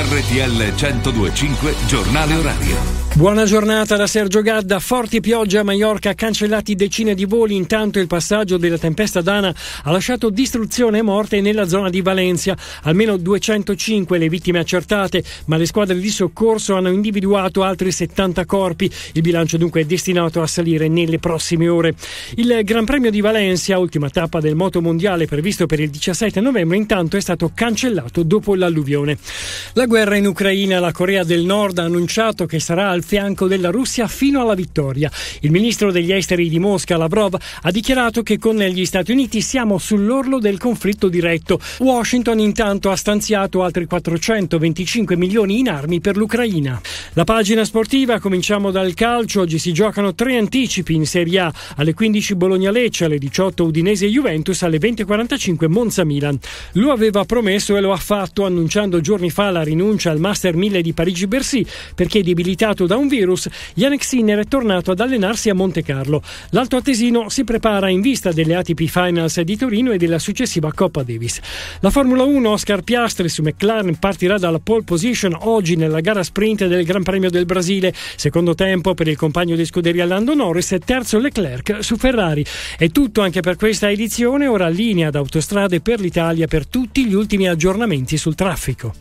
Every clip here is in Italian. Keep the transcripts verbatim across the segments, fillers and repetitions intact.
R T L centodue e cinque Giornale Orario. Buona giornata da Sergio Gadda. Forti piogge a Maiorca, cancellati decine di voli. Intanto il passaggio della tempesta Dana ha lasciato distruzione e morte nella zona di Valencia. Almeno duecentocinque le vittime accertate, ma le squadre di soccorso hanno individuato altri settanta corpi. Il bilancio dunque è destinato a salire nelle prossime ore. Il Gran Premio di Valencia, ultima tappa del moto mondiale previsto per il diciassette novembre, intanto è stato cancellato dopo l'alluvione. La guerra in Ucraina. La Corea del Nord ha annunciato che sarà al fianco della Russia fino alla vittoria. Il ministro degli esteri di Mosca, Lavrov, ha dichiarato che con gli Stati Uniti siamo sull'orlo del conflitto diretto. Washington intanto ha stanziato altri quattrocentoventicinque milioni in armi per l'Ucraina. La pagina sportiva, cominciamo dal calcio. Oggi si giocano tre anticipi in Serie A: alle quindici Bologna-Lecce, alle diciotto Udinese-Juventus, alle venti e quarantacinque Monza-Milan. Lo aveva promesso e lo ha fatto, annunciando giorni fa la rinuncia al Master mille di Parigi-Bercy perché debilitato da un virus. Yannick Sinner è tornato ad allenarsi a Montecarlo. L'Alto Atesino si prepara in vista delle A T P Finals di Torino e della successiva Coppa Davis. La Formula uno, Oscar Piastri su McLaren partirà dalla pole position oggi nella gara sprint del Gran Premio del Brasile. Secondo tempo per il compagno di scuderia Lando Norris e terzo Leclerc su Ferrari. È tutto anche per questa edizione. Ora linea ad Autostrade per l'Italia per tutti gli ultimi aggiornamenti sul traffico.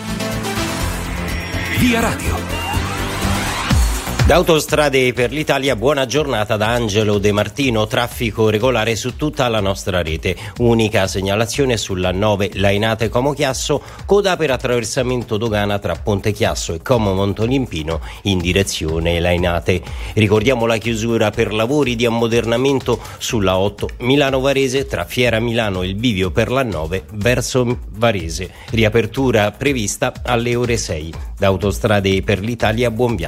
Via Radio. Da Autostrade per l'Italia, buona giornata da Angelo De Martino. Traffico regolare su tutta la nostra rete. Unica segnalazione sulla nove Lainate Como Chiasso, coda per attraversamento dogana tra Ponte Chiasso e Como Montolimpino in direzione Lainate. Ricordiamo la chiusura per lavori di ammodernamento sulla otto Milano Varese tra Fiera Milano e il bivio per la nove verso Varese. Riapertura prevista alle ore sei. Da Autostrade per l'Italia, buon viaggio.